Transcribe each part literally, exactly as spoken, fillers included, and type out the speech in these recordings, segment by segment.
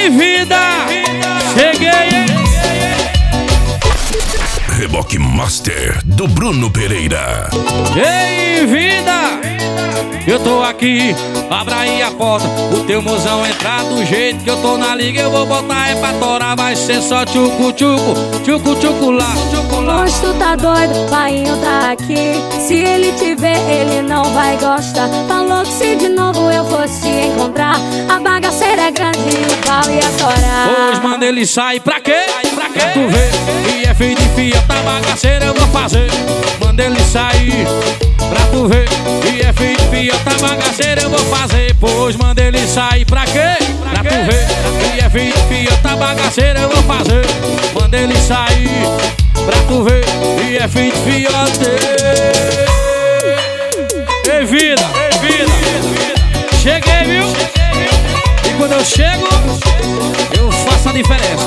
Ei, vida, cheguei, hein? Reboque Master do Bruno Pereira. Ei, vida, eu tô aqui, abra aí a porta. O teu mozão entrar do jeito que eu tô na liga, eu vou botar é pra torar. Vai ser só tchucu-tchucu, tchucu-tchucu lá, tchucu lá. Pois tu tá doido, painho tá aqui. Se ele te ver, ele não vai gostar. Falou que se de novo eu fosse encontrar, a bagaceira é grande e o pau ia torar. Pois manda ele sair pra quê? Pra quê? Tu vê, e é filho de fia, tá bagaceira eu vou fazer. Manda ele sair pra tu ver, e é filho de fia, tá bagaceira eu vou fazer. Pois manda ele sair pra quê? Pra tu ver, e é filho de fia, tá bagaceira eu vou fazer. Manda ele sair pra tu ver, e é filho de fiote. Ei, vida, ei, vida, cheguei, viu? E quando eu chego, eu faço a diferença.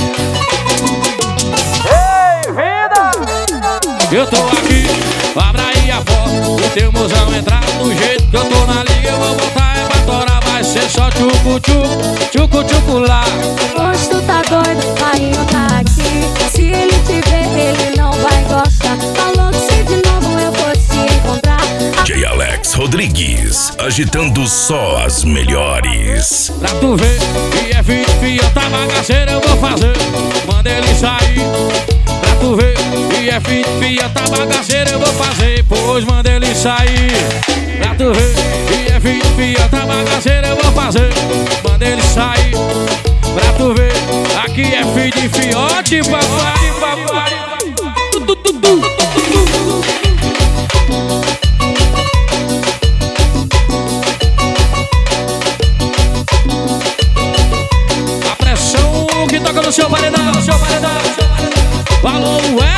Ei, vida! Eu tô aqui, abra aí a porta. O teu mozão entrar do jeito que eu tô na liga, eu vou botar é pra torar. Vai ser só tchucu-tchucu, tchucu-tchucu lá. Pois tu tá doido, painho tá aqui. Se ele te ver, ele não vai gostar. Falou que se de novo eu fosse encontrar, J. Alex Rodrigues, agitando só as melhores. Pra tu ver, e é filho de fia, tá bagaceira eu vou fazer. Manda ele sair pra tu ver, e é filho de fia, tá bagaceira eu vou fazer. Pois manda ele sair pra tu ver, e é filho de fia, tá bagaceira eu vou fazer. Manda ele sair pra tu ver, aqui é filho de fiote, papai, papai. Tu, tu, tu, tu, tu, tu, tu. A pressão que toca no seu paredão, no seu paredão. Falou, ué.